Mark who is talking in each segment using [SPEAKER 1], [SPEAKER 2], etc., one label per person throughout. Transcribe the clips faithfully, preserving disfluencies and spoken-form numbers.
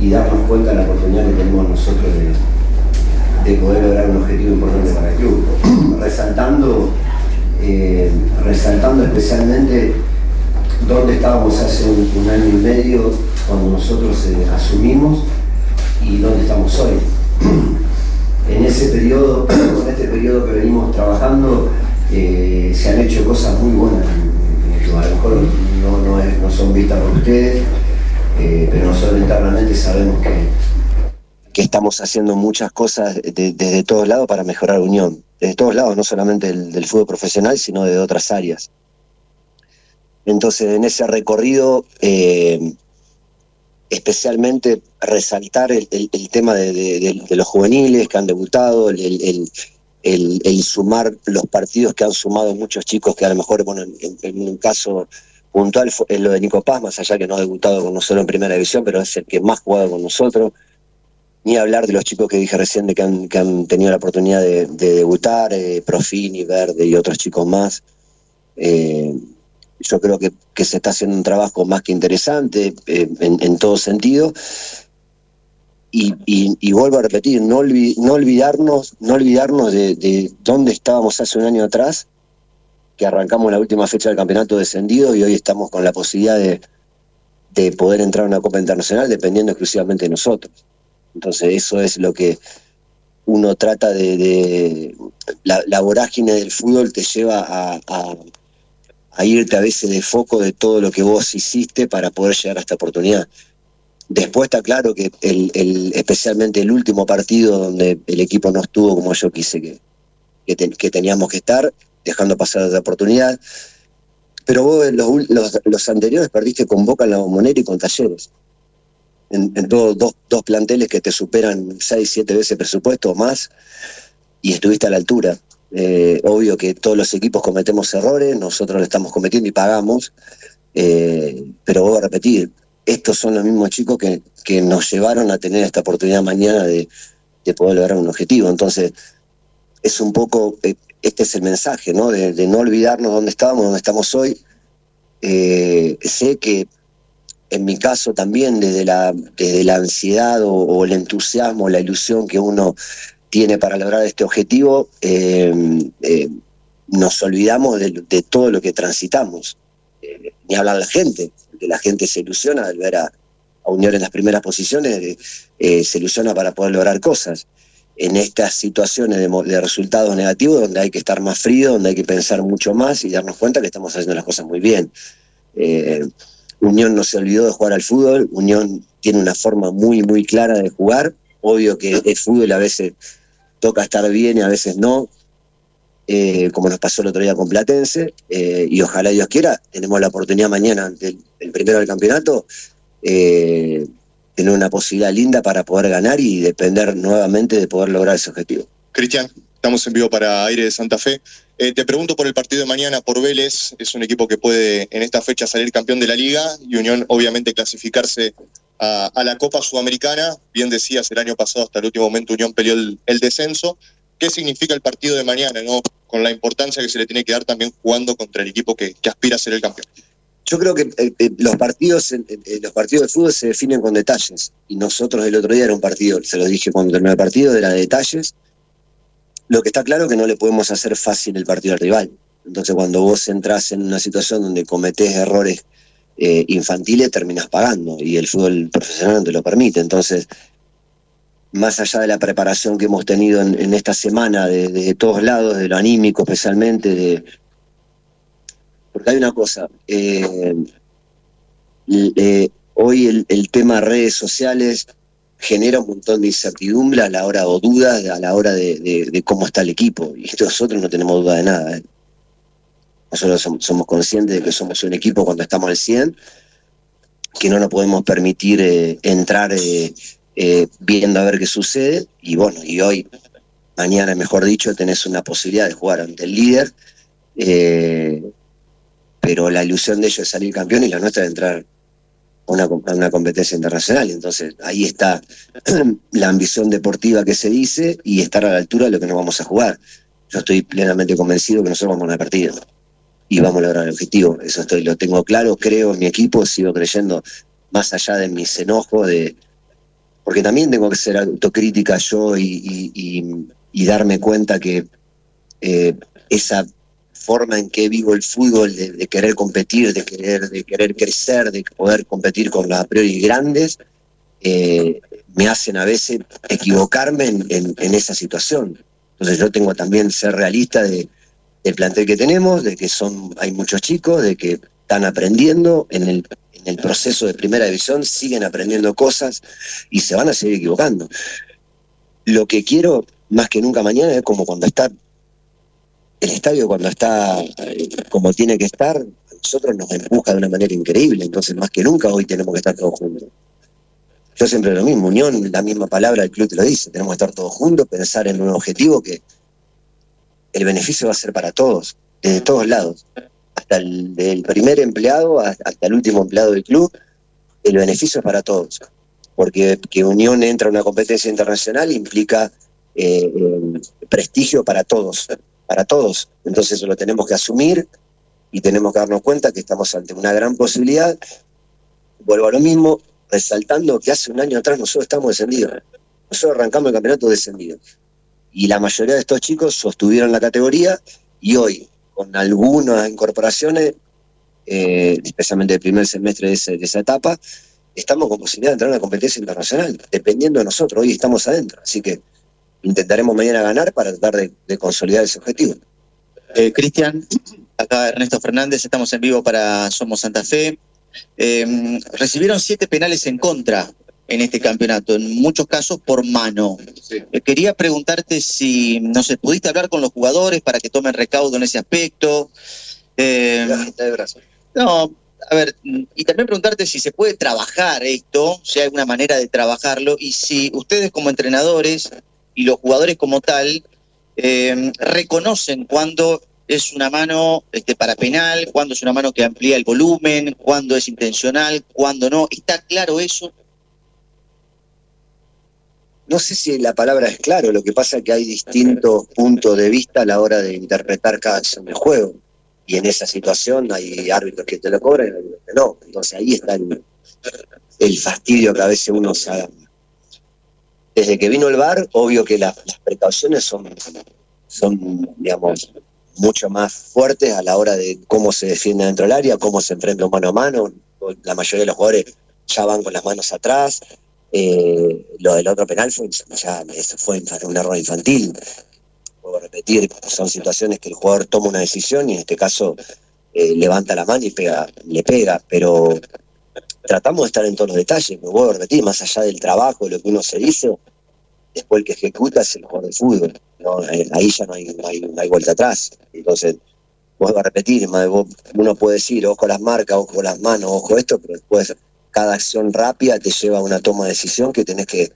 [SPEAKER 1] y darnos cuenta de la oportunidad que tenemos nosotros de, de poder lograr un objetivo importante para el club. Resaltando, eh, resaltando especialmente dónde estábamos hace un, un año y medio cuando nosotros eh, asumimos y dónde estamos hoy. En ese periodo, en este periodo que venimos trabajando, eh, se han hecho cosas muy buenas. A lo mejor no, no, es, no son vistas por ustedes, eh, pero nosotros internamente sabemos que, que estamos haciendo muchas cosas desde de, de todos lados para mejorar Unión. Desde todos lados, no solamente del, del fútbol profesional, sino de otras áreas. Entonces, en ese recorrido, eh, especialmente resaltar el, el, el tema de, de, de, de los juveniles que han debutado, el, el, el, el sumar los partidos que han sumado muchos chicos que a lo mejor, bueno, en, en un caso puntual es lo de Nico Paz, más allá que no ha debutado con nosotros en primera división, pero es el que más ha jugado con nosotros. Ni hablar de los chicos que dije recién de que han, que han tenido la oportunidad de, de debutar, eh, Profini, Verde y otros chicos más. Eh, Yo creo que, que se está haciendo un trabajo más que interesante eh, en, en todo sentido. Y, y, y vuelvo a repetir, no, olvid, no olvidarnos, no olvidarnos de, de dónde estábamos hace un año atrás, que arrancamos la última fecha del campeonato descendido y hoy estamos con la posibilidad de, de poder entrar a una Copa Internacional dependiendo exclusivamente de nosotros. Entonces eso es lo que uno trata de... de la, la vorágine del fútbol te lleva a... a a irte a veces de foco de todo lo que vos hiciste para poder llegar a esta oportunidad. Después está claro que el, el, especialmente el último partido donde el equipo no estuvo como yo quise que, que, te, que teníamos que estar, dejando pasar esa oportunidad. Pero vos los, los, los anteriores perdiste con Boca en la Bombonera y con Talleres. En, en todos dos, dos planteles que te superan seis, siete veces presupuesto o más, y estuviste a la altura. Eh, obvio que todos los equipos cometemos errores, nosotros lo estamos cometiendo y pagamos, eh, pero voy a repetir, estos son los mismos chicos que, que nos llevaron a tener esta oportunidad mañana de, de poder lograr un objetivo. Entonces es un poco, eh, este es el mensaje, ¿no? De, de no olvidarnos dónde estábamos, dónde estamos hoy. Eh, sé que en mi caso también desde la, desde la ansiedad o, o el entusiasmo, la ilusión que uno tiene para lograr este objetivo, eh, eh, nos olvidamos de, de todo lo que transitamos. Eh, ni hablar la gente, porque la gente se ilusiona al ver a, a Unión en las primeras posiciones, eh, se ilusiona para poder lograr cosas. En estas situaciones de, de resultados negativos, donde hay que estar más frío, donde hay que pensar mucho más y darnos cuenta que estamos haciendo las cosas muy bien. Eh, Unión no se olvidó de jugar al fútbol, Unión tiene una forma muy, muy clara de jugar. Obvio que el fútbol a veces toca estar bien y a veces no, eh, como nos pasó el otro día con Platense, eh, y ojalá Dios quiera, tenemos la oportunidad mañana ante el, el primero del campeonato, eh, tener una posibilidad linda para poder ganar y depender nuevamente de poder lograr ese objetivo.
[SPEAKER 2] Cristian, estamos en vivo para Aire de Santa Fe. Eh, te pregunto por el partido de mañana, por Vélez, es un equipo que puede en esta fecha salir campeón de la Liga y Unión obviamente clasificarse A, a la Copa Sudamericana. Bien decías, el año pasado hasta el último momento Unión peleó el, el descenso. ¿Qué significa el partido de mañana, no? Con la importancia que se le tiene que dar también jugando contra el equipo que, que aspira a ser el campeón.
[SPEAKER 1] Yo creo que eh, eh, los partidos eh, los partidos de fútbol se definen con detalles, y nosotros el otro día era un partido, se lo dije cuando terminó el partido, era de detalles. Lo que está claro es que no le podemos hacer fácil el partido al rival. Entonces cuando vos entrás en una situación donde cometés errores Eh, infantiles, terminas pagando y el fútbol profesional no te lo permite. Entonces, más allá de la preparación que hemos tenido en, en esta semana de, de todos lados, de lo anímico especialmente, de... porque hay una cosa, eh, eh, hoy el, el tema redes sociales genera un montón de incertidumbre a la hora, o dudas a la hora de, de, de cómo está el equipo, y nosotros no tenemos duda de nada, ¿eh? Nosotros somos conscientes de que somos un equipo cuando estamos al cien, que no nos podemos permitir eh, entrar eh, eh, viendo a ver qué sucede, y bueno, y hoy, mañana mejor dicho, tenés una posibilidad de jugar ante el líder, eh, pero la ilusión de ellos es salir campeón y la nuestra de entrar a una, a una competencia internacional. Entonces ahí está la ambición deportiva que se dice y estar a la altura de lo que nos vamos a jugar. Yo estoy plenamente convencido que nosotros vamos a ganar partido y vamos a lograr el objetivo. Eso estoy, lo tengo claro, creo en mi equipo, sigo creyendo, más allá de mis enojos, de, porque también tengo que ser autocrítica yo y, y, y, y darme cuenta que eh, esa forma en que vivo el fútbol, de, de querer competir, de querer, de querer crecer, de poder competir con las a priori grandes, eh, me hacen a veces equivocarme en, en, en esa situación. Entonces yo tengo también ser realista de, del plantel que tenemos, de que son hay muchos chicos, de que están aprendiendo en el, en el proceso de primera división, siguen aprendiendo cosas y se van a seguir equivocando. Lo que quiero más que nunca mañana es como cuando está el estadio, cuando está eh, como tiene que estar, a nosotros nos empuja de una manera increíble, entonces más que nunca hoy tenemos que estar todos juntos. Yo siempre lo mismo, unión, la misma palabra, el club te lo dice, tenemos que estar todos juntos, pensar en un objetivo que el beneficio va a ser para todos, desde todos lados, hasta el del primer empleado hasta el último empleado del club, el beneficio es para todos, porque que Unión entra a una competencia internacional implica eh, eh, prestigio para todos, para todos, entonces eso lo tenemos que asumir y tenemos que darnos cuenta que estamos ante una gran posibilidad. Vuelvo a lo mismo, resaltando que hace un año atrás nosotros estamos descendidos, nosotros arrancamos el campeonato descendidos, y la mayoría de estos chicos sostuvieron la categoría, y hoy, con algunas incorporaciones, eh, especialmente el primer semestre de, ese, de esa etapa, estamos con posibilidad de entrar a una competencia internacional, dependiendo de nosotros, hoy estamos adentro, así que intentaremos mañana ganar para tratar de, de consolidar ese objetivo.
[SPEAKER 3] Eh, Cristian, acá Ernesto Fernández, estamos en vivo para Somos Santa Fe. Eh, recibieron siete penales en contra en este campeonato, en muchos casos por mano. Sí. Eh, quería preguntarte si, no sé, pudiste hablar con los jugadores para que tomen recaudo en ese aspecto. Eh, no, a ver, y también preguntarte si se puede trabajar esto, si hay alguna manera de trabajarlo, y si ustedes como entrenadores y los jugadores como tal eh, reconocen cuando es una mano este, para penal, cuando es una mano que amplía el volumen, cuando es intencional, cuando no. ¿Está claro eso?
[SPEAKER 1] No sé si la palabra es claro, lo que pasa es que hay distintos puntos de vista a la hora de interpretar cada acción de juego. Y en esa situación hay árbitros que te lo cobran y árbitros que no. Entonces ahí está el, el fastidio que a veces uno se haga. Desde que vino el V A R, obvio que la, las precauciones son, son, digamos, mucho más fuertes a la hora de cómo se defiende dentro del área, cómo se enfrenta mano a mano. La mayoría de los jugadores ya van con las manos atrás. Eh, lo del otro penal fue, ya, eso fue un error infantil. Puedo repetir, son situaciones que el jugador toma una decisión y en este caso eh, levanta la mano y pega, le pega, pero tratamos de estar en todos los detalles. Me vuelvo a repetir, más allá del trabajo, lo que uno se dice, después el que ejecuta es el jugador de fútbol, ¿no? Ahí ya no hay, no, hay, no hay vuelta atrás. Entonces, vuelvo a repetir, uno puede decir, ojo las marcas, ojo las manos, ojo esto, pero después cada acción rápida te lleva a una toma de decisión que tenés que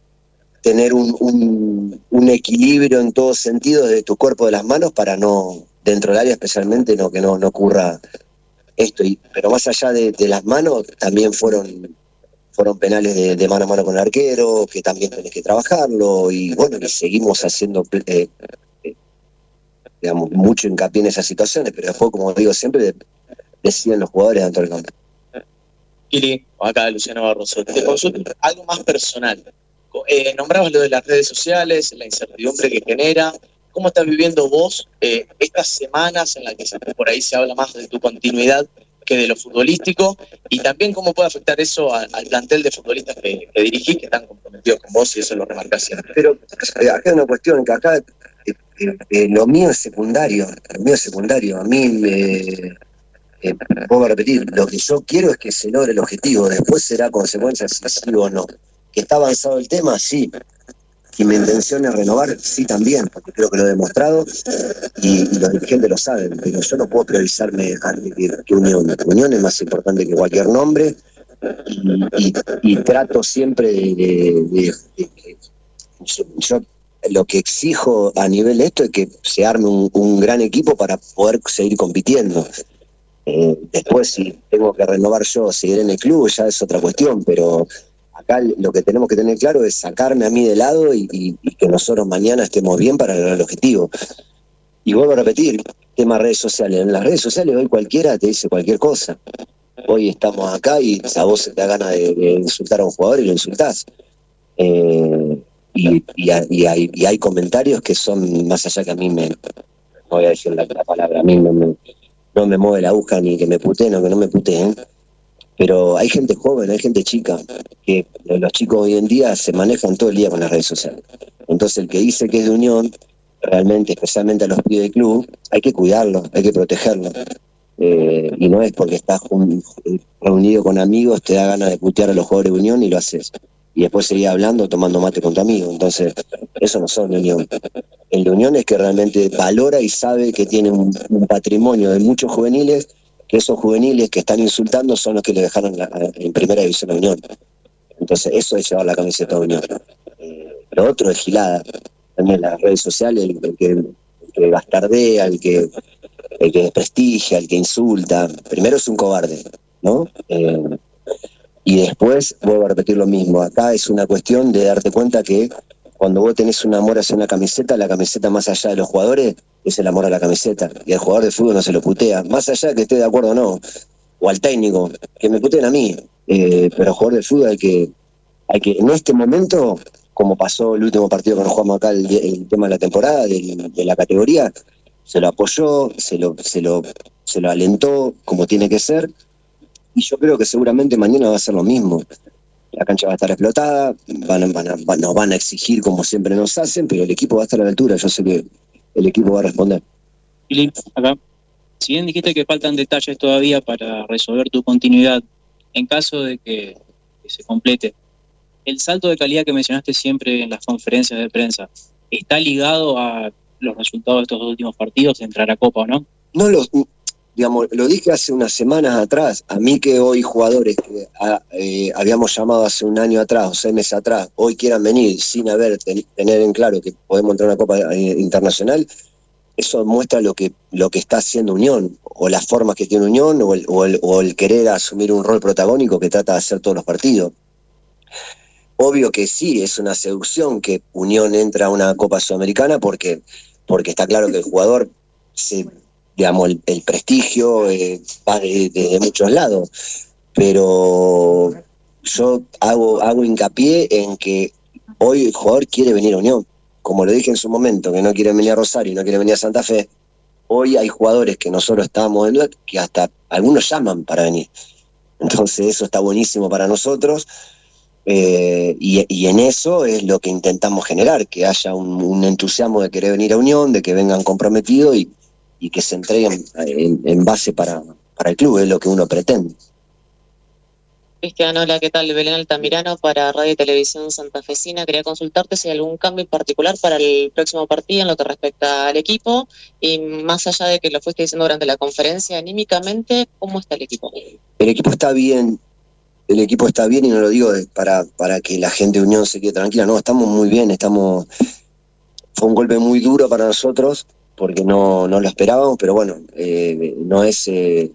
[SPEAKER 1] tener un, un, un equilibrio en todos sentidos de tu cuerpo, de las manos, para no, dentro del área especialmente, no que no, no ocurra esto. Y, pero más allá de, de las manos, también fueron fueron penales de, de mano a mano con el arquero, que también tenés que trabajarlo, y bueno, que seguimos haciendo eh, eh, digamos, mucho hincapié en esas situaciones, pero después, como digo siempre, deciden los jugadores dentro del campo.
[SPEAKER 3] Kili, acá Luciano Barroso, te consulto algo más personal. Eh, nombrabas lo de las redes sociales, la incertidumbre que genera. ¿Cómo estás viviendo vos eh, estas semanas en las que por ahí se habla más de tu continuidad que de lo futbolístico? Y también cómo puede afectar eso a, al plantel de futbolistas que, que dirigís, que están comprometidos con vos, y eso lo remarcás siempre.
[SPEAKER 1] Pero acá hay una cuestión que acá eh, eh, lo mío es secundario, lo mío es secundario. A mí me... Eh, puedo repetir, lo que yo quiero es que se logre el objetivo, después será consecuencia si sí o no. ¿Que está avanzado el tema? Sí. ¿Y mi intención es renovar? Sí, también, porque creo que lo he demostrado y, y los dirigentes lo saben, pero yo no puedo priorizarme antes que, que Unión. Unión es más importante que cualquier nombre y, y, y trato siempre de, de, de, de, de yo, yo lo que exijo a nivel de esto es que se arme un, un gran equipo para poder seguir compitiendo. Eh, después, si tengo que renovar yo, seguir en el club, ya es otra cuestión, pero acá lo que tenemos que tener claro es sacarme a mí de lado y, y, y que nosotros mañana estemos bien para lograr el objetivo. Y vuelvo a repetir, tema redes sociales. En las redes sociales hoy cualquiera te dice cualquier cosa. Hoy estamos acá y a vos se te da ganas de, de insultar a un jugador y lo insultás. Eh, y, y, y, hay, y hay comentarios que son más allá que a mí me, no voy a decir la, la palabra, a mí no me, no me mueve la aguja ni que me puteen o que no me puteen, pero hay gente joven, hay gente chica, que los chicos hoy en día se manejan todo el día con las redes sociales. Entonces el que dice que es de Unión, realmente, especialmente a los pibes del club, hay que cuidarlo, hay que protegerlo. Eh, y no es porque estás un, reunido con amigos, te da ganas de putear a los jugadores de Unión y lo haces. Y después seguís hablando, tomando mate con tu amigo. Entonces, eso no son de Unión. El de Unión es que realmente valora y sabe que tiene un, un patrimonio de muchos juveniles, que esos juveniles que están insultando son los que le dejaron la, en primera división a Unión. Entonces, eso es llevar la camiseta de Unión. Eh, lo otro es gilada. También las redes sociales, el, el, que, el que bastardea, el que, el que desprestigia, el que insulta, primero es un cobarde, ¿no? Eh, y después, vuelvo a repetir lo mismo, acá es una cuestión de darte cuenta que cuando vos tenés un amor hacia una camiseta, la camiseta más allá de los jugadores es el amor a la camiseta, y al jugador de fútbol no se lo putea, más allá de que esté de acuerdo o no, o al técnico, que me puteen a mí, eh, pero al jugador de fútbol hay que, hay que, en este momento, como pasó el último partido que nos jugamos acá, el, el tema de la temporada, de, de la categoría, se lo apoyó, se lo, se lo, se lo alentó como tiene que ser, y yo creo que seguramente mañana va a ser lo mismo. La cancha va a estar explotada, van, van a, van, nos van a exigir como siempre nos hacen, pero el equipo va a estar a la altura, yo sé que el equipo va a responder.
[SPEAKER 4] Fili, acá, si bien dijiste que faltan detalles todavía para resolver tu continuidad, en caso de que, que se complete, el salto de calidad que mencionaste siempre en las conferencias de prensa, ¿está ligado a los resultados de estos dos últimos partidos, entrar a Copa o no?
[SPEAKER 1] No los... Digamos, lo dije hace unas semanas atrás, a mí que hoy jugadores que a, eh, habíamos llamado hace un año atrás o seis meses atrás, hoy quieran venir sin haber ten, tener en claro que podemos entrar a una Copa Internacional, eso muestra lo que, lo que está haciendo Unión, o las formas que tiene Unión, o el, o, el, o el querer asumir un rol protagónico que trata de hacer todos los partidos. Obvio que sí, es una seducción que Unión entra a una Copa Sudamericana porque, porque está claro que el jugador se... digamos, el, el prestigio eh, va de, de, de muchos lados, pero yo hago, hago hincapié en que hoy el jugador quiere venir a Unión, como lo dije en su momento, que no quiere venir a Rosario y no quiere venir a Santa Fe. Hoy hay jugadores que nosotros estábamos en que hasta algunos llaman para venir, entonces eso está buenísimo para nosotros, eh, y, y en eso es lo que intentamos generar, que haya un, un entusiasmo de querer venir a Unión, de que vengan comprometidos y y que se entreguen en, en base para, para el club, es lo que uno pretende.
[SPEAKER 5] Cristian, hola, ¿qué tal? Belén Altamirano para Radio y Televisión Santafesina. Quería consultarte si hay algún cambio en particular para el próximo partido en lo que respecta al equipo, y más allá de que lo fuiste diciendo durante la conferencia, anímicamente, ¿cómo está el equipo?
[SPEAKER 1] El equipo está bien, el equipo está bien y no lo digo para, para que la gente de Unión se quede tranquila, no, estamos muy bien, estamos... Fue un golpe muy duro para nosotros, porque no, no lo esperábamos, pero bueno, eh, no es, eh,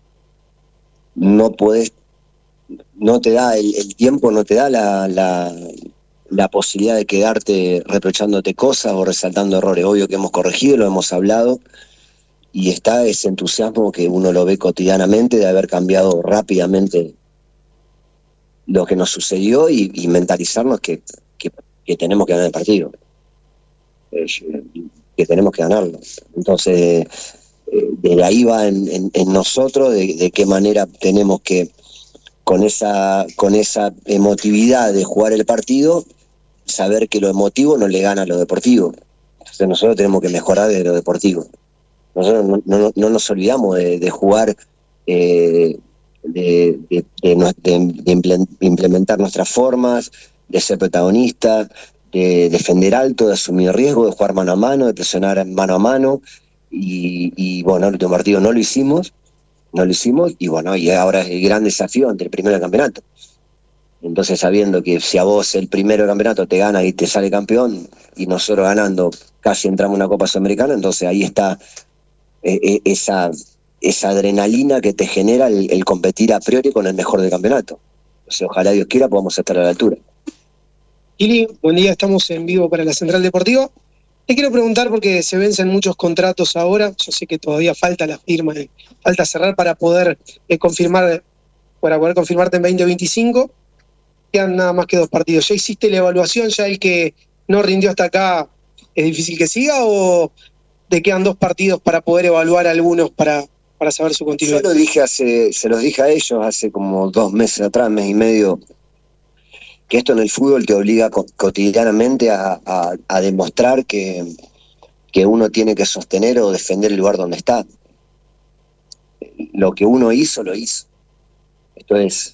[SPEAKER 1] no podés, no te da el, el tiempo, no te da la, la, la posibilidad de quedarte reprochándote cosas o resaltando errores. Obvio que hemos corregido, lo hemos hablado, y está ese entusiasmo que uno lo ve cotidianamente de haber cambiado rápidamente lo que nos sucedió y, y mentalizarnos que, que, que tenemos que ganar el partido. Eh, que tenemos que ganarlo. Entonces, eh, desde ahí va en, en, en nosotros de, de qué manera tenemos que, con esa, con esa emotividad de jugar el partido, saber que lo emotivo no le gana a lo deportivo. Entonces nosotros tenemos que mejorar desde lo deportivo. Nosotros no, no, no nos olvidamos de, de jugar, eh, de, de, de, de implementar nuestras formas, de ser protagonistas, de defender alto, de asumir riesgo, de jugar mano a mano, de presionar mano a mano, y, y bueno, el último partido no lo hicimos, no lo hicimos, y bueno, y ahora es el gran desafío ante el primero del campeonato. Entonces, sabiendo que si a vos el primero del campeonato te gana y te sale campeón, y nosotros ganando casi entramos en una Copa Sudamericana, entonces ahí está eh, eh, esa, esa adrenalina que te genera el, el competir a priori con el mejor del campeonato. O sea, ojalá Dios quiera podamos estar a la altura.
[SPEAKER 6] Kili, buen día, estamos en vivo para la Central Deportiva. Te quiero preguntar porque se vencen muchos contratos ahora, yo sé que todavía falta la firma, falta cerrar para poder eh, confirmar, para poder confirmarte en veinte veinticinco. quedan nada más que dos partidos. ¿Ya hiciste la evaluación? ¿Ya el que no rindió hasta acá es difícil que siga o te quedan dos partidos para poder evaluar algunos para, para saber su continuidad?
[SPEAKER 1] Yo lo dije hace, se los dije a ellos hace como dos meses atrás, mes y medio, que esto en el fútbol te obliga co- cotidianamente a, a, a demostrar que, que uno tiene que sostener o defender el lugar donde está. Lo que uno hizo, lo hizo. Esto es,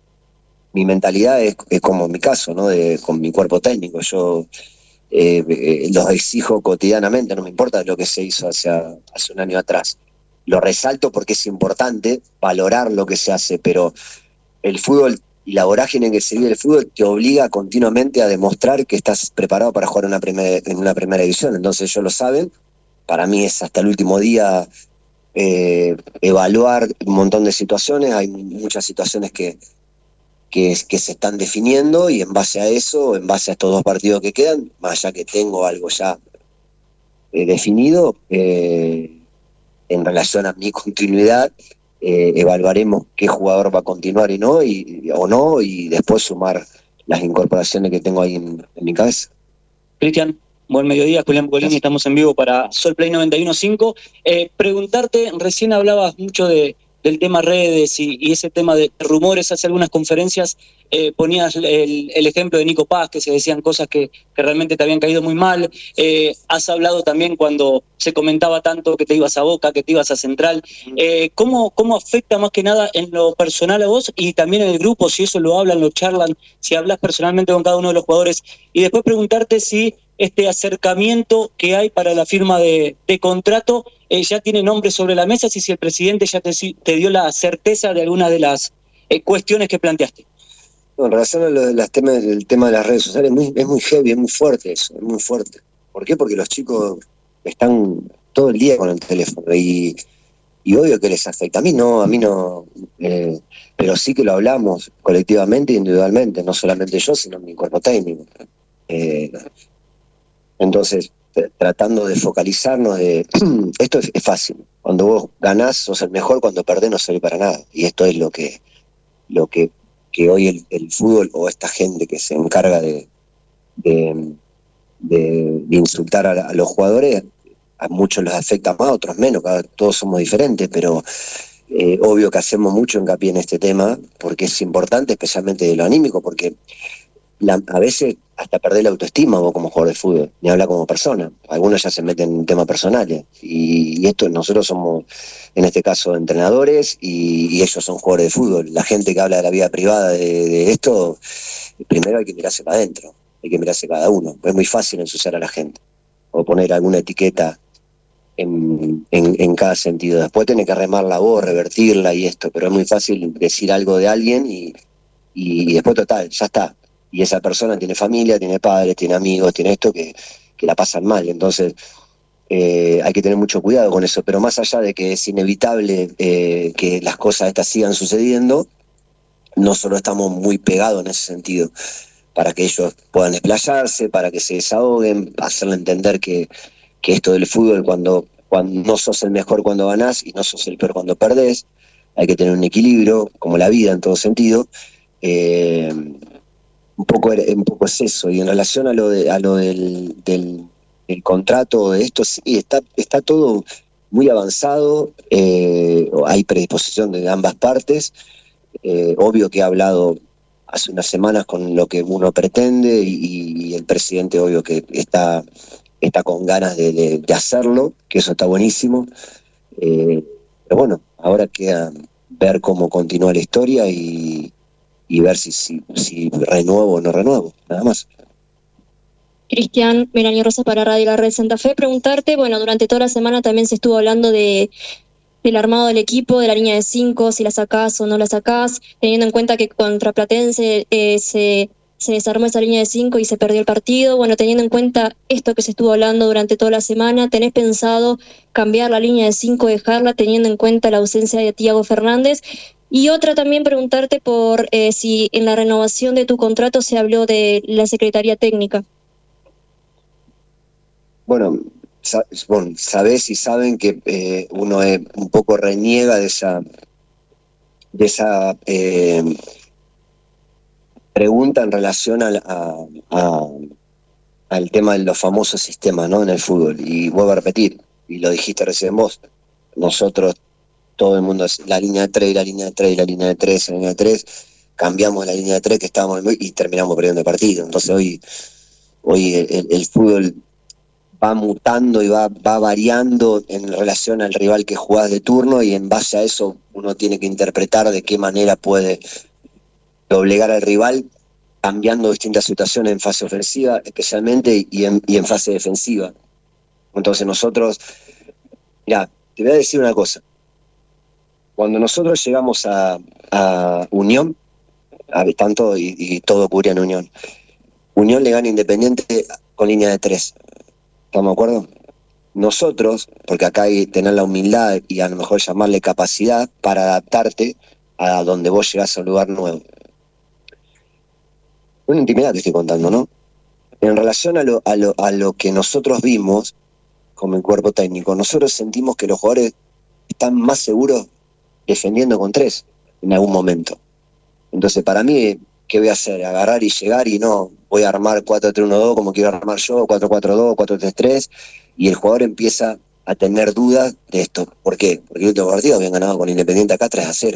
[SPEAKER 1] mi mentalidad es, es como en mi caso, ¿no? De, con mi cuerpo técnico. Yo eh, eh, los exijo cotidianamente, no me importa lo que se hizo hace, hace un año atrás. Lo resalto porque es importante valorar lo que se hace, pero el fútbol y la vorágine en que se vive el fútbol te obliga continuamente a demostrar que estás preparado para jugar en una primera, en una primera división. Entonces ellos lo saben. Para mí es hasta el último día eh, evaluar un montón de situaciones. Hay muchas situaciones que, que, que se están definiendo y en base a eso, en base a estos dos partidos que quedan, más allá que tengo algo ya eh, definido, eh, en relación a mi continuidad, Eh, evaluaremos qué jugador va a continuar y no, y, o no, y después sumar las incorporaciones que tengo ahí en, en mi cabeza.
[SPEAKER 7] Cristian, buen mediodía, Julián Bucolini, estamos en vivo para Sol Play noventa y uno punto cinco. Eh, preguntarte, recién hablabas mucho de, del tema redes y, y ese tema de rumores, hace algunas conferencias eh, ponías el, el ejemplo de Nico Paz, que se decían cosas que, que realmente te habían caído muy mal. Eh, has hablado también cuando se comentaba tanto que te ibas a Boca, que te ibas a Central. Eh, ¿cómo, ¿Cómo afecta más que nada en lo personal a vos y también en el grupo? Si eso lo hablan, lo charlan, si hablas personalmente con cada uno de los jugadores. Y después preguntarte si este acercamiento que hay para la firma de, de contrato eh, ya tiene nombre sobre la mesa, si, si el presidente ya te, te dio la certeza de algunas de las eh, cuestiones que planteaste.
[SPEAKER 1] No, en relación a lo de las temas, el tema de las redes sociales, es muy, es muy heavy, es muy fuerte eso, es muy fuerte. ¿Por qué? Porque los chicos están todo el día con el teléfono y, y obvio que les afecta. A mí no, a mí no, eh, pero sí que lo hablamos colectivamente e individualmente, no solamente yo, sino mi cuerpo técnico. Eh, entonces, tratando de focalizarnos de esto es, es fácil. Cuando vos ganás sos el mejor, cuando perdés no sirve para nada. Y esto es lo que, lo que, que hoy el, el fútbol o esta gente que se encarga de, de, de, de insultar a, a los jugadores, a muchos les afecta más, a otros menos, cada, todos somos diferentes, pero eh, obvio que hacemos mucho hincapié en este tema, porque es importante, especialmente de lo anímico, porque la, a veces hasta perder la autoestima vos como jugador de fútbol, ni habla como persona. Algunos ya se meten en temas personales. Y, y esto, nosotros somos, en este caso, entrenadores y, y ellos son jugadores de fútbol. La gente que habla de la vida privada de, de esto, primero hay que mirarse para adentro, hay que mirarse cada uno. Es muy fácil ensuciar a la gente o poner alguna etiqueta en, en, en cada sentido. Después tenés que remarla vos, revertirla y esto, pero es muy fácil decir algo de alguien y, y después total, ya está. Y esa persona tiene familia, tiene padres, tiene amigos, tiene esto que, que la pasan mal. Entonces eh, hay que tener mucho cuidado con eso. Pero más allá de que es inevitable eh, que las cosas estas sigan sucediendo, no solo estamos muy pegados en ese sentido, para que ellos puedan explayarse, para que se desahoguen, hacerle entender que, que esto del fútbol, cuando, cuando no sos el mejor cuando ganás y no sos el peor cuando perdés, hay que tener un equilibrio, como la vida en todo sentido. Eh, Un poco, un poco es eso. Y en relación a lo de, a lo del, del, del contrato de esto, sí, está, está todo muy avanzado, eh, hay predisposición de ambas partes, eh, obvio que he hablado hace unas semanas con lo que uno pretende y, y el presidente obvio que está, está con ganas de, de, de hacerlo, que eso está buenísimo, eh, pero bueno, ahora queda ver cómo continúa la historia y y ver si, si, si renuevo o no renuevo, nada más.
[SPEAKER 8] Cristian, Melanie Rosa para Radio La Red Santa Fe, preguntarte, bueno, durante toda la semana también se estuvo hablando de del armado del equipo, de la línea de cinco, si la sacás o no la sacás, teniendo en cuenta que contra Platense eh, se, se desarmó esa línea de cinco y se perdió el partido. Bueno, teniendo en cuenta esto que se estuvo hablando durante toda la semana, ¿tenés pensado cambiar la línea de cinco, dejarla, teniendo en cuenta la ausencia de Thiago Fernández? Y otra también preguntarte por eh, si en la renovación de tu contrato se habló de la Secretaría Técnica.
[SPEAKER 1] Bueno, sa- bueno sabés y saben que eh, uno es un poco reniega de esa, de esa, eh, pregunta en relación a, a, a, al tema de los famosos sistemas, ¿no?, en el fútbol. Y vuelvo a repetir, y lo dijiste recién vos, nosotros, todo el mundo, la línea de tres, la línea de tres, la línea de tres, la línea de tres, cambiamos la línea de tres que estábamos y terminamos perdiendo el partido. Entonces hoy, hoy el, el fútbol va mutando y va, va variando en relación al rival que jugás de turno, y en base a eso uno tiene que interpretar de qué manera puede doblegar al rival, cambiando distintas situaciones en fase ofensiva especialmente y en, y en fase defensiva. Entonces nosotros, mira, te voy a decir una cosa. Cuando nosotros llegamos a, a Unión, a, tanto y, y todo ocurría en Unión, Unión le gana Independiente con línea de tres. ¿Estamos de acuerdo? Nosotros, porque acá hay que tener la humildad y a lo mejor llamarle capacidad para adaptarte a donde vos llegás a un lugar nuevo. Una intimidad te estoy contando, ¿no? En relación a lo, a lo, a lo que nosotros vimos como el cuerpo técnico, nosotros sentimos que los jugadores están más seguros defendiendo con tres en algún momento. Entonces, para mí, ¿qué voy a hacer? Agarrar y llegar y no, voy a armar cuatro tres uno dos como quiero armar yo, cuatro cuatro dos, cuatro tres tres, y el jugador empieza a tener dudas de esto. ¿Por qué? Porque el último partido habían ganado con Independiente acá tres a cero.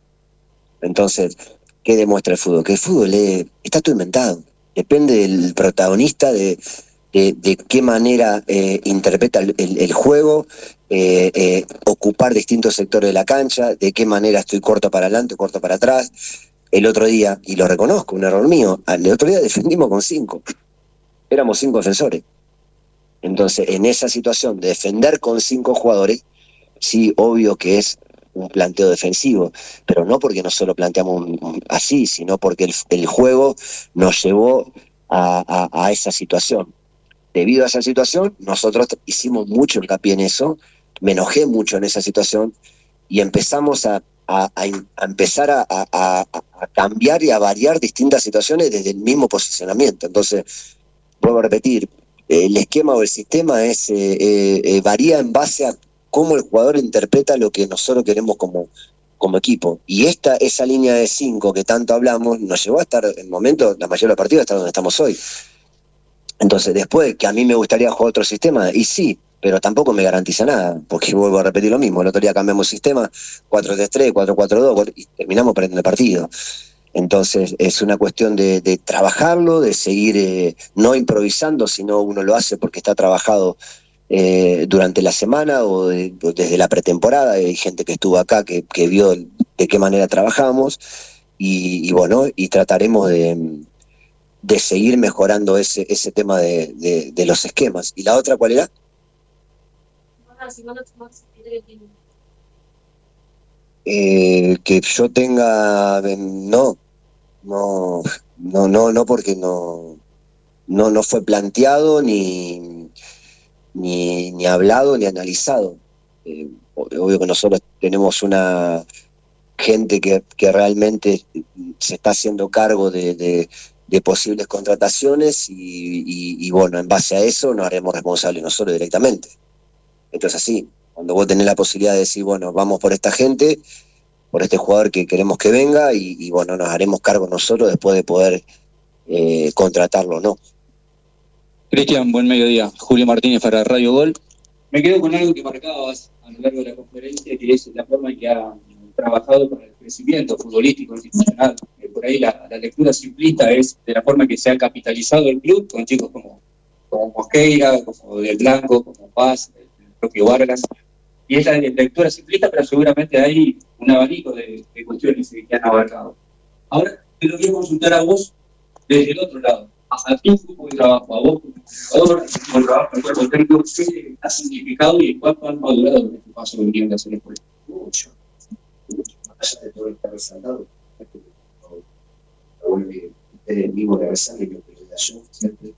[SPEAKER 1] Entonces, ¿qué demuestra el fútbol? Que el fútbol es, está todo inventado. Depende del protagonista, de, de, de qué manera eh, interpreta el, el, el juego, eh, eh, ocupar distintos sectores de la cancha, de qué manera estoy corto para adelante, corto para atrás. El otro día, y lo reconozco, un error mío, el otro día defendimos con cinco. Éramos cinco defensores. Entonces, en esa situación de defender con cinco jugadores, sí, obvio que es un planteo defensivo, pero no porque nosotros planteamos un, un, así, sino porque el, el juego nos llevó a, a, a esa situación. Debido a esa situación, nosotros hicimos mucho hincapié en eso, me enojé mucho en esa situación y empezamos a, a, a, a empezar a, a, a cambiar y a variar distintas situaciones desde el mismo posicionamiento. Entonces, vuelvo a repetir, el esquema o el sistema es eh, eh, varía en base a cómo el jugador interpreta lo que nosotros queremos como, como equipo. Y esta esa línea de cinco que tanto hablamos nos llevó a estar, en el momento, la mayoría de los partidos, hasta donde estamos hoy. Entonces, después, que a mí me gustaría jugar otro sistema, y sí, pero tampoco me garantiza nada, porque vuelvo a repetir lo mismo. El otro día cambiamos sistema, cuatro tres tres, cuatro cuatro dos, y terminamos perdiendo el partido. Entonces, es una cuestión de, de trabajarlo, de seguir eh, no improvisando, sino uno lo hace porque está trabajado Eh, durante la semana o, de, o desde la pretemporada. Hay gente que estuvo acá que, que vio de qué manera trabajamos y, y bueno, y trataremos de, de seguir mejorando ese, ese tema de, de, de los esquemas. ¿Y la otra cuál era? Eh, que yo tenga, no, no, no, no, no, porque no, no, no fue planteado ni Ni, ni hablado ni analizado. Eh, obvio que nosotros tenemos una gente que, que realmente se está haciendo cargo de, de, de posibles contrataciones y, y, y bueno, en base a eso nos haremos responsables nosotros directamente. Esto es así. Cuando vos tenés la posibilidad de decir, bueno, vamos por esta gente, por este jugador que queremos que venga y, y bueno, nos haremos cargo nosotros después de poder eh, contratarlo o no.
[SPEAKER 7] Cristian, buen mediodía. Julio Martínez para Radio Gol. Me quedo con algo que marcabas a lo largo de la conferencia, que es la forma en que ha trabajado para el crecimiento futbolístico institucional. Eh, por ahí la, la lectura simplista es de la forma en que se ha capitalizado el club con chicos como, como Mosqueira, como Del Blanco, como Paz, el, el propio Vargas. Y es la lectura simplista, pero seguramente hay un abanico de, de cuestiones que han abarcado. Ahora te lo quiero consultar a vos desde el otro lado. A tu grupo de trabajo, a vos como entrenador, como trabajo en el cuerpo técnico, ¿qué ha significado y cuánto han madurado en este paso de Unión de hacer por
[SPEAKER 1] Mucho. Más allá de todo lo que está resaltado, vuelve el mismo que resalta y lo que le da yo siempre.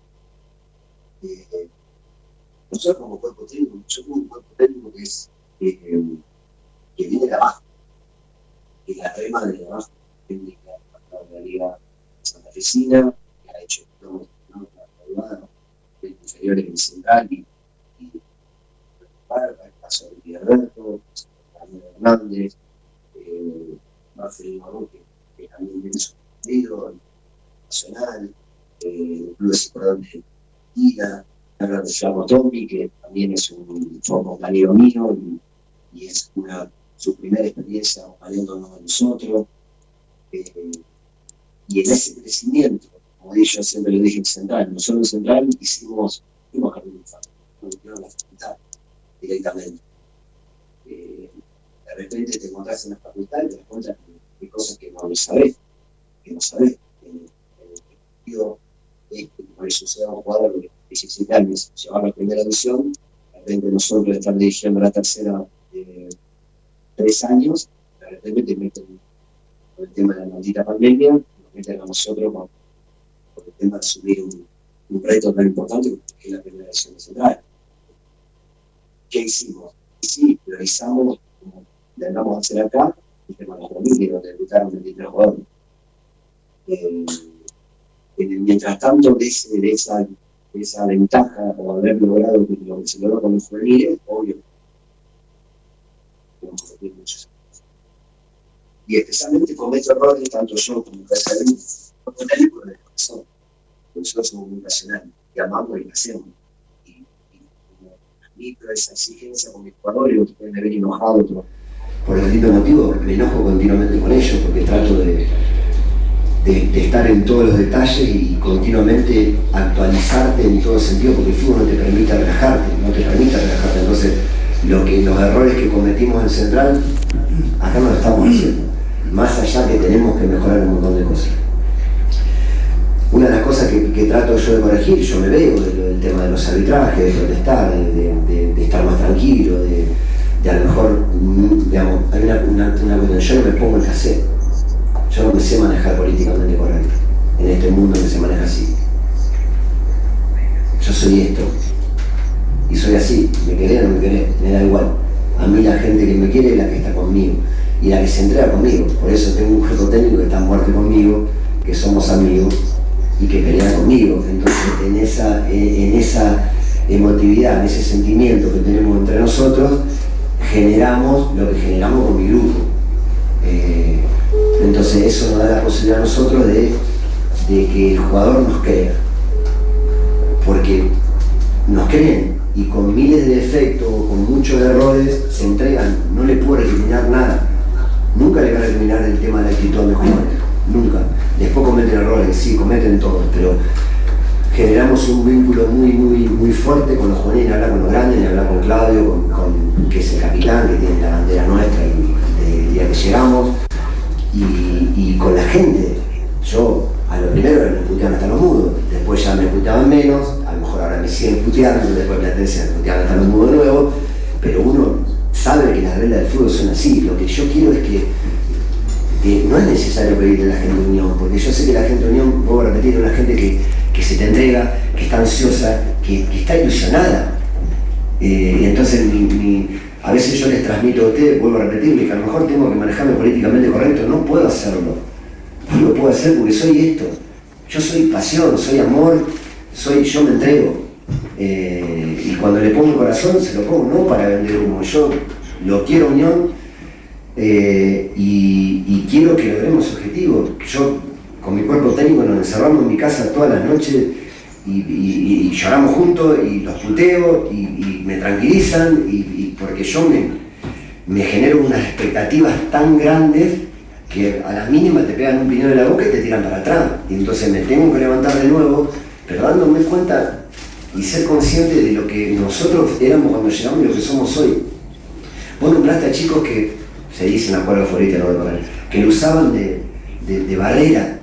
[SPEAKER 1] Eh, nosotros como cuerpo técnico, yo como un cuerpo técnico que es eh, que viene de abajo, que la rema de abajo, técnica de la Liga Santafesina, ha hecho ¿no? Una jugada de inferiores en central y, y el caso de Pierberto, Daniel Hernández, eh, Marcelino Marón, que, que también tiene su Unido, Nacional, eh, Club de Cicladores de Argentina, hablar de Flaco Tommy, que también es un compañero mío y, y es una su primera experiencia valiéndonos a nosotros. Eh, y en ese crecimiento, como yo siempre lo dije en Central, nosotros en Central hicimos, hicimos jardín infantil, nos metieron a la facultad directamente. Eh, de repente te encontrás en la facultad y te das cuenta que hay cosas que no sabés, que no sabés. En, en el sentido es que como le sucede a un jugador de diecisiete años, llevar la primera división, de repente nosotros estar dirigiendo la tercera de tres años, de repente te meten con el tema de la maldita pandemia, nos meten a nosotros con, con el tema de asumir un, un reto tan importante que es la primera división de Central. ¿Qué hicimos? Y sí, priorizamos, como intentamos hacer acá, el tema de la familia, donde debutaron veintitrés jugadores. Eh, mientras tanto, de, ese, de, esa, de esa ventaja o haber logrado lo que se logró con los juveniles, obvio, podemos cometer muchos errores. Y especialmente cometo errores, tanto yo como Casalín, no con él con el corazón. Porque nosotros somos muy pasionales, y amamos y lo hacemos. Y, y como admito esa exigencia con mis jugadores, otros pueden haber enojado, otros por el distinto motivo, me enojo continuamente con ellos, porque trato de. De, de estar en todos los detalles y continuamente actualizarte en todo sentido, porque el fútbol no te permite relajarte, no te permite relajarte. Entonces, lo que, los errores que cometimos en Central, acá no lo estamos haciendo, más allá que tenemos que mejorar un montón de cosas. Una de las cosas que, que trato yo de corregir, yo me veo del, del tema de los arbitrajes, de protestar, de, de, de, de estar más tranquilo, de, de a lo mejor, digamos, hay una, una, una cuestión, yo no me pongo el cassette. Yo no me sé manejar políticamente correcto, en este mundo que se maneja así. Yo soy esto, y soy así, me querés o no me querés, me da igual. A mí la gente que me quiere es la que está conmigo, y la que se entrega conmigo. Por eso tengo un jefe técnico que está a muerte conmigo, que somos amigos, y que pelea conmigo. Entonces, en esa, en esa emotividad, en ese sentimiento que tenemos entre nosotros, generamos lo que generamos con mi grupo. Eh, Entonces eso nos da la posibilidad a nosotros de, de que el jugador nos crea, porque nos creen y con miles de defectos, con muchos errores, se entregan, no le puedo recriminar nada, nunca le van a recriminar el tema de la actitud a mis jugadores, nunca. Después cometen errores, sí, cometen todos, pero generamos un vínculo muy, muy, muy fuerte con los juveniles, hablar con los grandes, hablar con Claudio, con, con, que es el capitán, que tiene la bandera nuestra y el día que llegamos. Y, y con la gente, yo a lo primero me puteaban hasta los mudos, después ya me puteaban menos, a lo mejor ahora me siguen puteando, después me Platense me puteaban hasta los mudos de nuevo, pero uno sabe que las reglas del fútbol son así. Lo que yo quiero es que, que no es necesario pedirle a la gente de Unión, porque yo sé que la gente de Unión, puedo repetir, es una gente que, que se te entrega, que está ansiosa, que, que está ilusionada. Eh, y entonces mi, mi a veces yo les transmito a ustedes, vuelvo a repetirles, que a lo mejor tengo que manejarme políticamente correcto, no puedo hacerlo. No lo puedo hacer porque soy esto. Yo soy pasión, soy amor, soy, yo me entrego. Eh, y cuando le pongo el corazón, se lo pongo, no para vender humo. Yo lo quiero Unión eh, y, y quiero que logremos objetivos. Yo con mi cuerpo técnico nos encerramos en mi casa todas las noches y, y, y lloramos juntos y los puteo y, y me tranquilizan y, y porque yo me, me genero unas expectativas tan grandes que a la mínima te pegan un piñón en la boca y te tiran para atrás. Y entonces me tengo que levantar de nuevo, pero dándome cuenta y ser consciente de lo que nosotros éramos cuando llegamos y lo que somos hoy. Vos nombraste a chicos que, se dice en la cuerda favorita, no voy a poner, que lo usaban de, de, de barrera.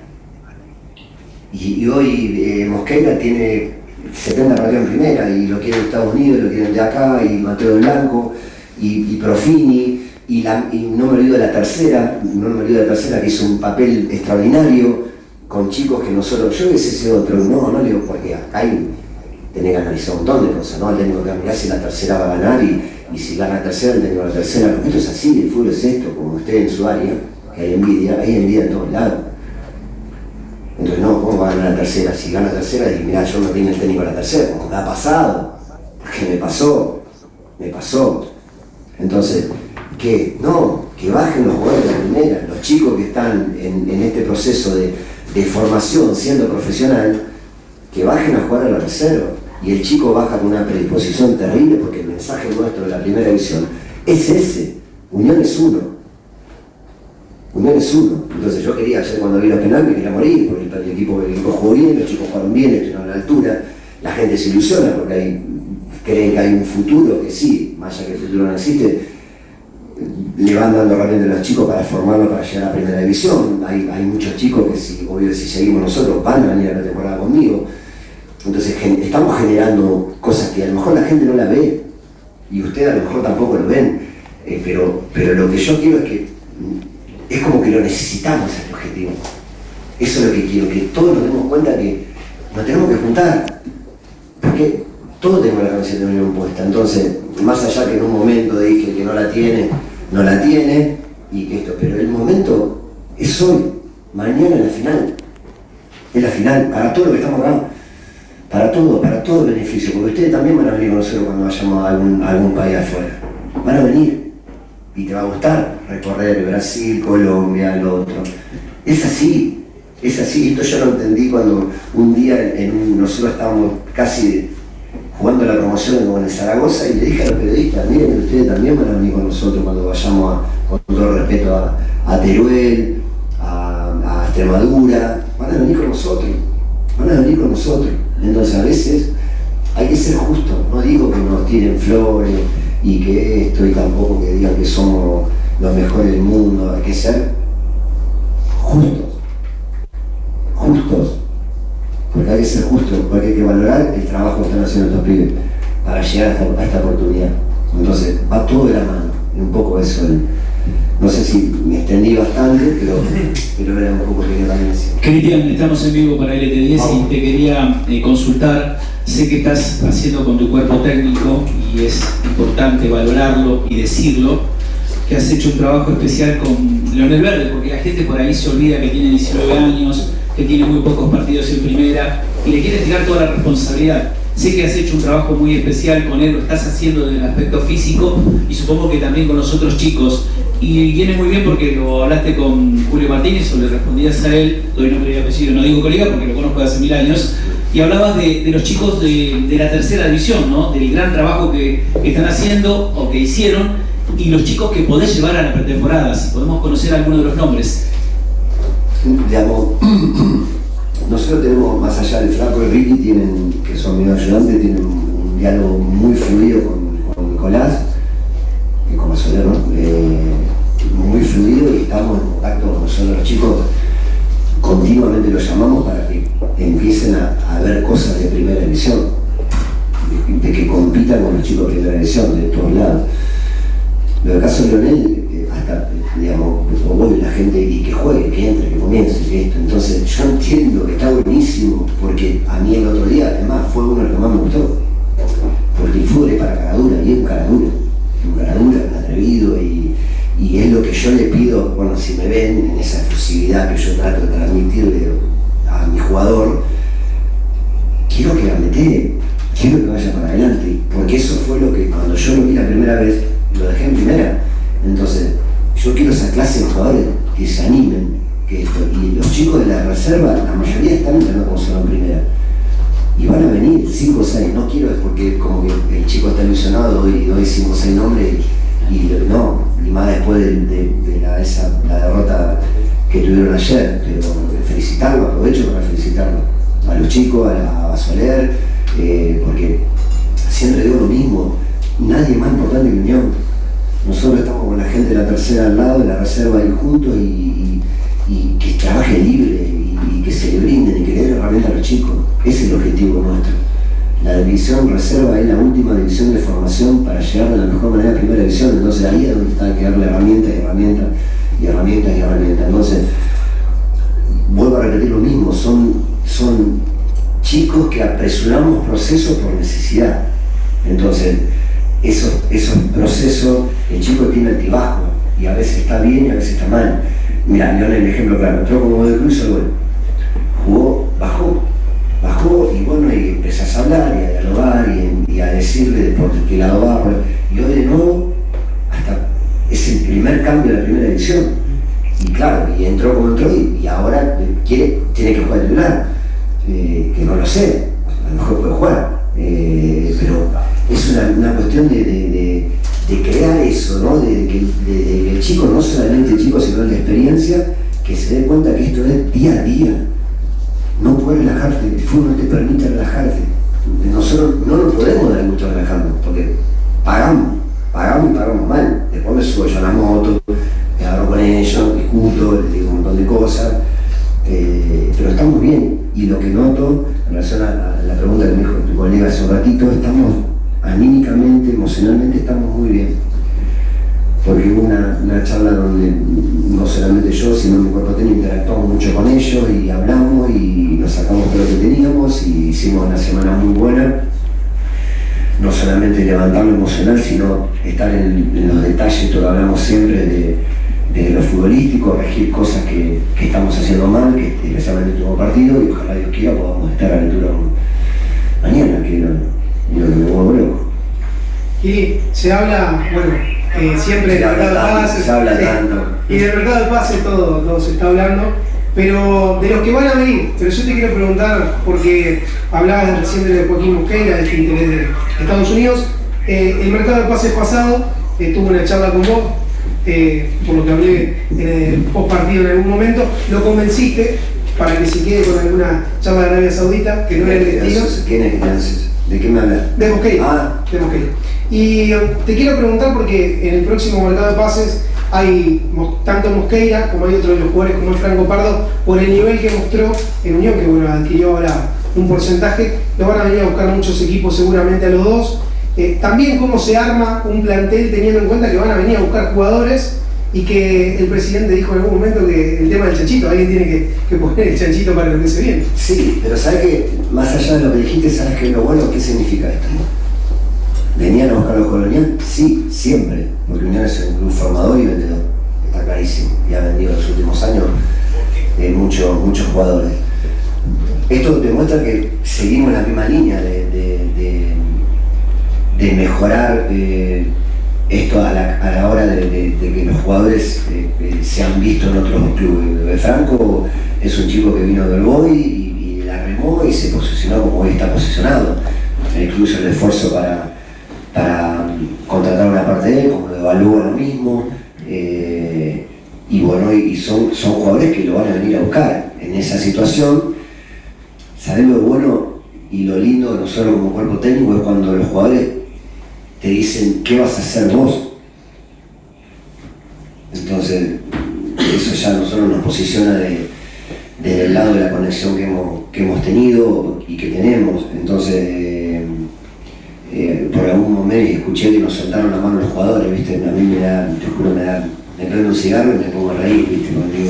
[SPEAKER 1] Y, y hoy eh, Mosquera tiene setenta partidos en primera y lo quieren Estados Unidos, lo quieren de acá, y Mateo del Blanco, y, y Profini, y, la, y no me olvido de la tercera, no me olvido de la tercera que hizo un papel extraordinario con chicos que nosotros, yo hubiese sido otro, no, no le digo porque acá hay, tenés que analizar un montón de cosas, ¿no? El técnico que mirar si la tercera va a ganar y, y si gana la tercera, el técnico la tercera, porque esto es así, el fútbol es esto, como usted en su área, que hay envidia, hay envidia en todos lados. Entonces, no, ¿cómo va a ganar la tercera? Si gana la tercera, y mirá, yo no tengo el técnico a la tercera, como me ha pasado, porque me pasó, me pasó. Entonces, ¿qué? No,
[SPEAKER 9] que bajen los jugadores de la primera, los chicos que están en, en este proceso de, de formación siendo profesional, que bajen a jugar a la reserva. Y el chico baja con una predisposición terrible porque el mensaje nuestro de la primera división es ese: Unión es uno. Unión es uno. Entonces yo quería, ayer cuando vi los penales me quería morir, porque el, el, equipo, el equipo jugó bien, los chicos jugaron bien, estuvieron a la altura, la gente se ilusiona porque hay, creen que hay un futuro, que sí, más allá que el futuro no existe, le van dando herramientas a los chicos para formarlos para llegar a la primera división. Hay, hay muchos chicos que si, obvio, si seguimos nosotros van a venir a la temporada conmigo. Entonces gen, estamos generando cosas que a lo mejor la gente no la ve y ustedes a lo mejor tampoco lo ven, eh, pero, pero lo que yo quiero es que es como que lo necesitamos, ese objetivo. Eso es lo que quiero, que todos nos demos cuenta que nos tenemos que juntar, porque todos tenemos la camiseta de Unión puesta. Entonces, más allá que en un momento dije que no la tiene, no la tiene, y que esto, pero el momento es hoy, mañana es la final, es la final, para todo lo que estamos acá, para todo, para todo el beneficio, porque ustedes también van a venir con nosotros cuando vayamos a algún, a algún país afuera, van a venir, y te va a gustar recorrer Brasil, Colombia, el otro, es así, es así. Esto yo lo entendí cuando un día en un, nosotros estábamos casi jugando la promoción como en Zaragoza y le dije a los periodistas: miren, ustedes también van a venir con nosotros cuando vayamos, a, con todo el respeto, a, a Teruel, a, a Extremadura, van a venir con nosotros, van a venir con nosotros. Entonces a veces hay que ser justo, no digo que nos tiren flores y que esto, y tampoco que digan que somos los mejores del mundo, hay que ser justos, justos, porque hay que ser justos, porque hay que valorar el trabajo que están haciendo estos pibes para llegar a esta, a esta oportunidad. Entonces va todo de la mano, y un poco eso, el, no sé si me extendí bastante, pero, pero era un poco que quería también decir.
[SPEAKER 10] Cristian, estamos en vivo para L T diez y te quería eh, consultar. Sé que estás haciendo con tu cuerpo técnico, y es importante valorarlo y decirlo, que has hecho un trabajo especial con Leonel Verde, porque la gente por ahí se olvida que tiene diecinueve años, que tiene muy pocos partidos en primera, y le quiere tirar toda la responsabilidad. Sé que has hecho un trabajo muy especial con él, lo estás haciendo desde el aspecto físico, y supongo que también con los otros chicos. Y viene muy bien porque lo hablaste con Julio Martínez, o le respondías a él, doy nombre y apellido, no digo colega porque lo conozco de hace mil años, y hablabas de, de los chicos de, de la tercera división, ¿no? Del gran trabajo que, que están haciendo o que hicieron, y los chicos que podés llevar a la pretemporada, si podemos conocer algunos de los nombres.
[SPEAKER 9] Digamos, nosotros tenemos, más allá del Flaco y Ricky, tienen, que son mis ayudantes, tienen un diálogo muy fluido con, con Nicolás, y con Masolero, eh, muy fluido, y estamos en contacto con nosotros, los chicos, continuamente los llamamos para que empiecen a, a ver cosas de primera división, de, de que compitan con los chicos de primera división, de todos lados. Pero el caso de Leonel, eh, hasta, digamos, voy la gente, y que juegue, que entre, que comience, que esto. Entonces yo entiendo que está buenísimo, porque a mí el otro día, además, fue uno de los que más me gustó, porque el fútbol es para caradura, y es un caradura, un caradura, un atrevido, y, y es lo que yo le pido, bueno, si me ven en esa efusividad que yo trato de transmitirle a mi jugador, quiero que la mete, quiero que vaya para adelante, porque eso fue lo que cuando yo lo vi la primera vez, lo dejé en primera. Entonces yo quiero esa clase de jugadores que se animen, que esto, y los chicos de la reserva, la mayoría están entrando como solo en primera, y van a venir cinco o seis, no quiero, es porque como que el chico está ilusionado, doy, doy cinco o seis nombres, y, y no, y más después de, de, de la, esa, la derrota que tuvieron ayer, pero felicitarlo, aprovecho para felicitarlo, a los chicos, a, a Soler, eh, porque siempre digo lo mismo, nadie más importante que Unión. Nosotros estamos con la gente de la tercera al lado, de la reserva ahí juntos, y, y, y que trabaje libre, y, y que se le brinden y que le den herramientas a los chicos. Ese es el objetivo nuestro. La división reserva es la última división de formación para llegar de la mejor manera a la primera división. Entonces ahí es donde está que darle herramientas y herramientas y herramientas y herramientas. Entonces, vuelvo a repetir lo mismo, son, son chicos que apresuramos procesos por necesidad. Entonces, esos, esos procesos, el chico tiene altibajo, y a veces está bien y a veces está mal. Mira, Leonel, el ejemplo claro, entró como de cruz el gol, jugó, bajó, bajó, y bueno, y empezás a hablar y a dialogar y, y a decirle por qué lado va, y hoy de nuevo, hasta es el primer cambio cambio en la primera división. Y claro, y entró como entró y, y ahora quiere, tiene que jugar titular. Eh, que no lo sé, a lo mejor puede jugar. Eh, pero es una, una cuestión de, de, de, de crear eso, ¿no? De, de, que, de, de que el chico, no solamente el chico, sino el de experiencia, que se dé cuenta que esto es día a día. No puedes relajarte, el fútbol no te permite relajarte. Nosotros no nos podemos dar gusto relajando, porque pagamos, pagamos y pagamos mal. Después me subo yo a la moto, me agarro con ellos, discuto, les digo un montón de cosas, eh, pero estamos bien. Y lo que noto, en relación a la pregunta que me dijo tu colega hace un ratito, estamos anímicamente, emocionalmente, estamos muy bien. Porque hubo una, una charla donde no solamente yo, sino mi cuerpo técnico interactuamos mucho con ellos y hablamos y nos sacamos todo lo que teníamos y hicimos una semana muy buena. No solamente levantarlo emocional, sino estar en, en los detalles, todo lo hablamos siempre de, de lo futbolístico, corregir cosas que, que estamos haciendo mal, que especialmente en el último partido, y ojalá Dios quiera podamos estar a la altura mañana, que no, no, no me vuelvo loco.
[SPEAKER 6] Y se habla, bueno, eh, siempre del mercado de pases,
[SPEAKER 9] se habla tanto.
[SPEAKER 6] Y del mercado de pases todo, todo se está hablando, pero de los que van a venir, pero yo te quiero preguntar, porque hablabas recién de Joaquín Mosquera, este interés de Estados Unidos, eh, el mercado de pases pasado, eh, tuve una charla con vos, eh, por lo que hablé en el post partido en algún momento, lo convenciste para que se quede con alguna charla de Arabia Saudita, que no era el destino.
[SPEAKER 9] ¿Quién es que te haces? ¿De qué me hablas?
[SPEAKER 6] De Mosquera.
[SPEAKER 9] Ah.
[SPEAKER 6] De Mosquera. Y te quiero preguntar porque en el próximo mercado de pases hay tanto Mosquera como hay otros de los jugadores como el Franco Pardo, por el nivel que mostró en Unión, que bueno, adquirió ahora un porcentaje, lo van a venir a buscar muchos equipos seguramente a los dos. Eh, también cómo se arma un plantel teniendo en cuenta que van a venir a buscar jugadores y que el presidente dijo en algún momento que el tema del chanchito, alguien tiene que, que poner el chanchito para lo que se viene.
[SPEAKER 9] Sí, pero sabes que más allá de lo que dijiste, sabes que lo bueno, ¿qué significa esto? ¿Venían a buscar los coloniales? Sí, siempre, porque Unión es un club formador y vendedor, está clarísimo, y ha vendido en los últimos años eh, muchos, muchos jugadores. Esto demuestra que seguimos la misma línea de, de, de, de mejorar eh, esto a la, a la hora de, de, de que los jugadores eh, eh, se han visto en otros clubes. Franco es un chico que vino del Boy y, y la remó y se posicionó como hoy está posicionado. El club hizo el esfuerzo para para contratar una parte de él, como lo evalúa lo mismo, eh, y bueno, y son, son jugadores que lo van a venir a buscar en esa situación. ¿Sabés lo bueno y lo lindo de nosotros como cuerpo técnico? Es cuando los jugadores te dicen qué vas a hacer vos. Entonces, eso ya a nosotros nos posiciona de, desde el lado de la conexión que hemos, que hemos tenido y que tenemos. Entonces, eh, Eh, por algún momento escuché que nos soltaron la mano los jugadores, ¿viste? A mí me da, te juro, me da, me prendo un cigarro y me pongo a reír, ¿viste? Cuando digo,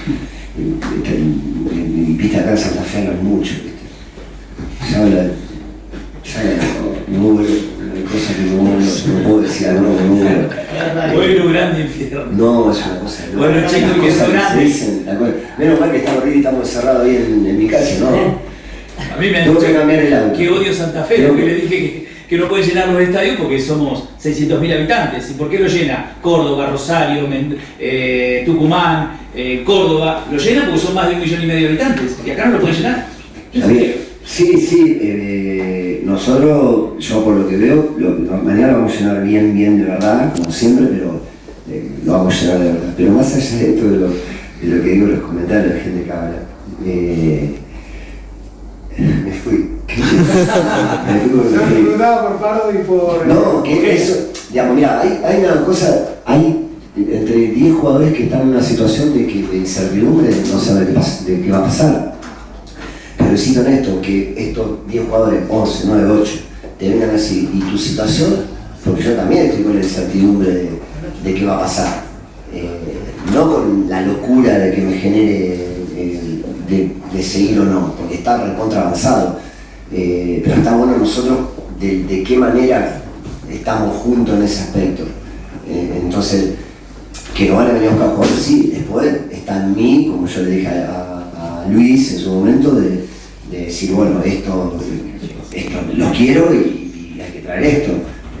[SPEAKER 9] y viste acá en Santa Fe hablan mucho, ¿viste? Se habla, se habla de número, de cosas que no, no puedo decir algo de número.
[SPEAKER 11] Bueno, grande infierno.
[SPEAKER 9] No, es una cosa. No,
[SPEAKER 11] bueno, chicos, que son grandes.
[SPEAKER 9] Menos mal que estamos ahí, estamos encerrados ahí en, en mi casa, ¿no?
[SPEAKER 11] A mí me han
[SPEAKER 9] Tengo
[SPEAKER 11] dicho
[SPEAKER 9] que cambiar el auto.
[SPEAKER 11] que odio Santa Fe, porque le dije que que no puede llenar los estadios porque somos seiscientos mil habitantes. ¿Y por qué lo llena? Córdoba, Rosario, Mend eh, Tucumán, eh, Córdoba. Lo llena porque son más de un millón y medio de habitantes. Y acá no lo puede llenar.
[SPEAKER 9] Sí, sí. Eh, nosotros, yo por lo que veo, lo, mañana lo vamos a llenar bien, bien de verdad, como siempre, pero eh, lo vamos a llenar de verdad. Pero más allá de esto, de lo, de lo que digo en los comentarios de la gente que habla, eh, me fui. me fui
[SPEAKER 6] por, no, por Pardo y por...
[SPEAKER 9] No, que eso, digamos, mira, hay, hay una cosa, hay entre diez jugadores que están en una situación de, que, de incertidumbre, de no saber qué, de qué va a pasar. Pero insisto en esto, que estos diez jugadores, once, nueve, ocho, te vengan así, y tu situación, porque yo también estoy con la incertidumbre de, de qué va a pasar. Eh, no con la locura de que me genere eh, de, de seguir o no, porque está recontra avanzado. Eh, pero está bueno nosotros de, de qué manera estamos juntos en ese aspecto. Eh, entonces, que nos van a venir a buscar jugadores, sí, después está en mí, como yo le dije a, a Luis en su momento, de, de decir, bueno, esto, esto lo quiero y, y hay que traer esto.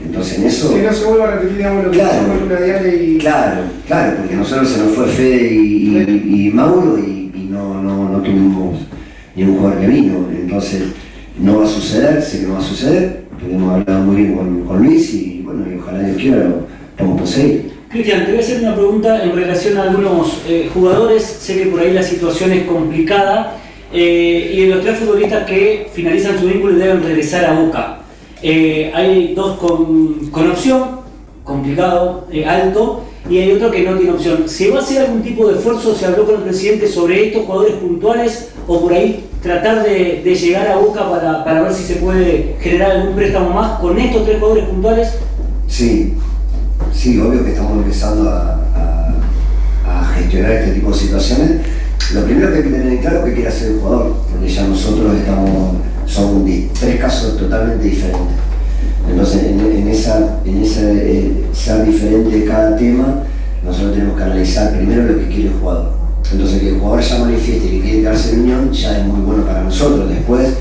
[SPEAKER 9] Entonces en eso...
[SPEAKER 6] Que no se vuelva a repetir, digamos, lo que
[SPEAKER 9] claro,
[SPEAKER 6] pasó con Luna Diale y...
[SPEAKER 9] Claro, claro, porque nosotros se nos fue Fede y, y, y Mauro y, y no, no, no tuvimos ni un jugador que vino. Entonces no va a suceder, sé que no va a suceder. Hemos hablado muy bien con, con Luis y bueno, y ojalá Dios quiera lo podamos conseguir.
[SPEAKER 12] Cristian, te voy a hacer una pregunta en relación a algunos eh, jugadores. Sé que por ahí la situación es complicada eh, y de los tres futbolistas que finalizan su vínculo y deben regresar a Boca. Eh, hay dos con, con opción, complicado, eh, alto, y hay otro que no tiene opción. ¿Se va a hacer algún tipo de esfuerzo? ¿Se habló con el presidente sobre estos jugadores puntuales o por ahí tratar de, de llegar a Boca para, para ver si se puede generar algún préstamo más con estos tres jugadores puntuales?
[SPEAKER 9] Sí, sí, obvio que estamos empezando a, a, a gestionar este tipo de situaciones. Lo primero que hay que tener en claro es que quiere hacer el jugador, porque ya nosotros estamos, son tres casos totalmente diferentes. Entonces, en, en esa, en esa eh, ser diferente de cada tema, nosotros tenemos que analizar primero lo que quiere el jugador. Entonces, que el jugador ya manifieste que quiere quedarse en Unión, ya es muy bueno para nosotros. Después,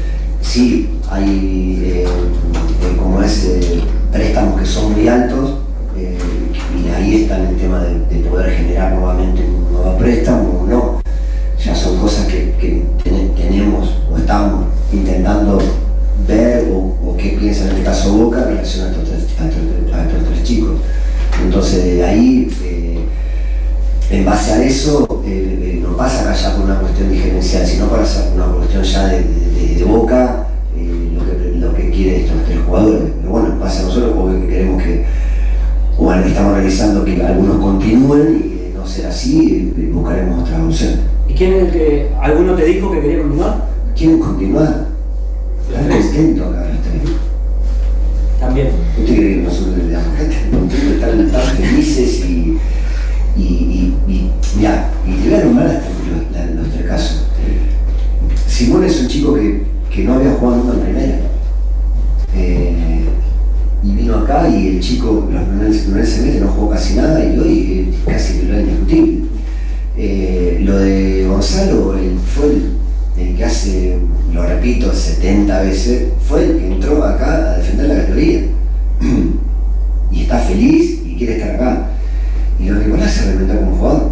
[SPEAKER 9] sí, hay, eh, eh, como es, eh, préstamos que son muy altos, eh, y ahí está el tema de, de poder generar nuevamente un nuevo préstamo o no. Ya son cosas que, que ten, tenemos o estamos intentando ver o, o qué piensa en este caso Boca en relación a estos tres, a estos, a estos tres chicos. Entonces de ahí, eh, en base a eso, eh, eh, no pasa acá ya por una cuestión diferencial, sino para una cuestión ya de, de, de Boca, eh, lo, que, lo que quieren estos tres jugadores. Pero bueno, en base a nosotros, obvio que queremos que, bueno, estamos realizando que algunos continúen y de no ser así, eh, buscaremos otra opción.
[SPEAKER 12] ¿Y quién es el que, alguno te dijo que quería continuar?
[SPEAKER 9] ¿Quieren continuar? Están contentos acá los tres.
[SPEAKER 12] También.
[SPEAKER 9] ¿Usted cree que nosotros le damos gente? Contentos, están, están felices y, y, y, y, ya, y te voy a nombrar hasta los, los tres casos. Simón es un chico que, que no había jugado nunca en primera. Eh, y vino acá y el chico, los primeros, primer semestre no jugó casi nada y hoy es casi titular indiscutible. Eh, lo de Gonzalo, él fue el, el que hace, lo repito, setenta veces, fue el que entró acá a defender la categoría. Y está feliz y quiere estar acá. Y lo de Nicolás se reinventó como jugador.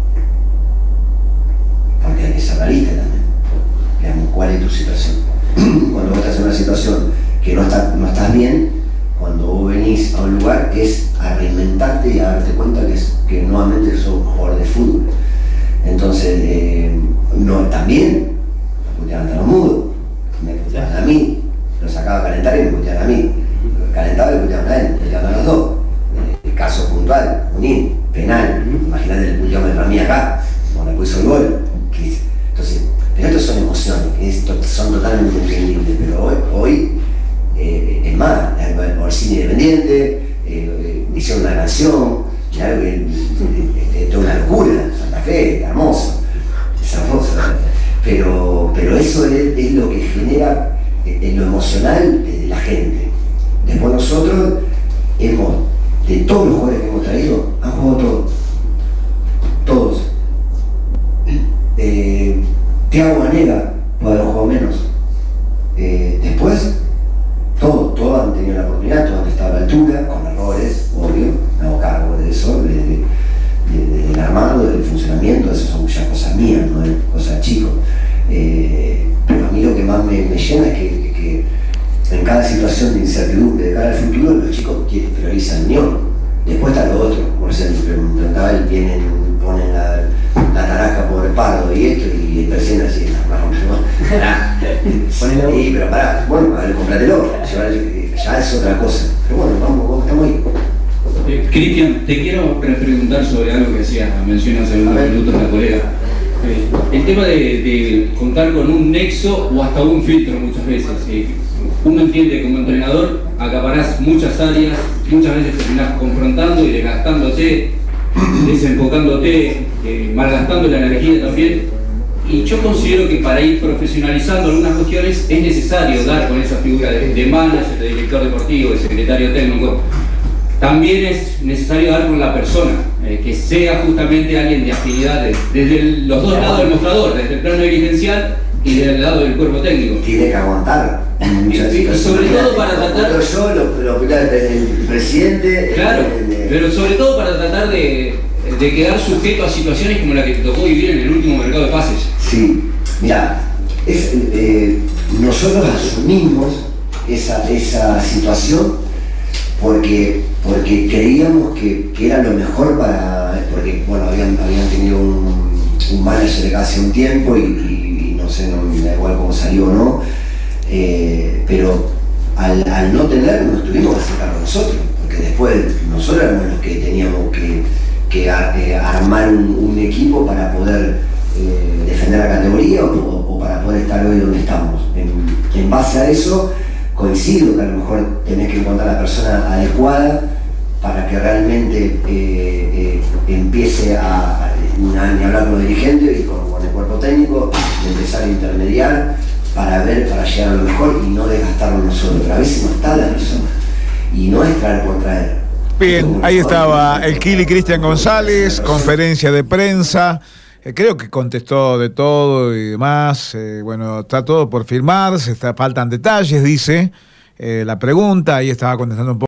[SPEAKER 9] Porque hay que ser realista también. Veamos cuál es tu situación. Cuando vos estás en una situación que no, está, no estás bien, cuando vos venís a un lugar es a reinventarte y a darte cuenta que, es, que nuevamente sos un jugador de fútbol. Entonces, eh, no, también me puteaban a los mudos, me puteaban a mí, lo sacaba a calentar y me puteaban a mí, calentaba y me puteaban a él, me puteaban a los dos. Eh, caso puntual, Junín, penal, imagínate el puteón de mí acá, cuando puso el gol. Que, entonces, pero estas son emociones, que es, son totalmente entendibles, pero hoy, hoy eh, es más, el cine independiente, eh, hicieron una canción, claro que es toda una locura, Santa Fe, hermoso, es hermoso, pero, pero eso es, es lo que genera en lo emocional de la gente. Después nosotros hemos, de todos los jugadores que hemos traído, han jugado todos, todos. Eh, Thiago Vanega puede haber jugado menos. Eh, después, todos, todos han tenido la oportunidad, todos han estado a la altura, con errores, obvio, me hago cargo de eso, de, de, de, del armado, del funcionamiento, eso son ya cosas mías, no es cosas de chicos. Eh, pero a mí lo que más me, me llena es que, que en cada situación de incertidumbre de cara al futuro, los chicos priorizan unión. Después está lo otro, por ejemplo, me preguntaba él, vienen, ponen la, la tarasca por el pardo y esto, y el presidente así, no, sí, pero pará, bueno, a ver, cómpratelo, ya es otra cosa. Pero bueno, vamos, vamos estamos ahí.
[SPEAKER 10] Eh, Cristian, te quiero preguntar sobre algo que hacía mención hace unos minutos la colega. Eh, el tema de, de contar con un nexo o hasta un filtro muchas veces. Eh, uno entiende que como entrenador acaparás muchas áreas, muchas veces terminás confrontando y desgastándote, desenfocándote, eh, malgastando la energía también. Y yo considero que para ir profesionalizando algunas cuestiones es necesario dar con esa figura de, de manager, de director deportivo, de secretario técnico. También es necesario dar con la persona, eh, que sea justamente alguien de afinidad de, desde el, los dos lados del mostrador, desde el plano dirigencial
[SPEAKER 13] y del lado del cuerpo técnico.
[SPEAKER 9] Tiene que aguantar muchas
[SPEAKER 13] y, y sobre todo para tratar...
[SPEAKER 9] Pero yo, lo, lo, el presidente...
[SPEAKER 13] Claro,
[SPEAKER 9] el, el,
[SPEAKER 13] pero sobre todo para tratar de, de quedar sujeto a situaciones como la que te tocó vivir en el último mercado de pases.
[SPEAKER 9] Sí, mira, es, eh, nosotros asumimos esa, esa situación porque, porque creíamos que, que era lo mejor para... Porque, bueno, habían, habían tenido un, un manager de hace un tiempo y, y, y no sé, no me da igual cómo salió o no, eh, pero al, al no tenerlo nos tuvimos que acercarlo nosotros, porque después nosotros éramos los que teníamos que, que eh, armar un, un equipo para poder eh, defender la categoría o, o para poder estar hoy donde estamos. En, en base a eso, coincido que a lo mejor tenés que encontrar a la persona adecuada para que realmente eh, eh, empiece a, a, ni hablar con los dirigentes y con, con el cuerpo técnico, de empezar a intermediar para ver, para llegar a lo mejor y no desgastarlo nosotros. Pero a veces no está la persona y no es traer por traer.
[SPEAKER 14] Bien, ahí estaba el Kili Cristian González, conferencia de prensa. Eh, creo que contestó de todo y demás. Eh, bueno, está todo por firmarse, está, faltan detalles, dice eh, la pregunta. Ahí estaba contestando un poco.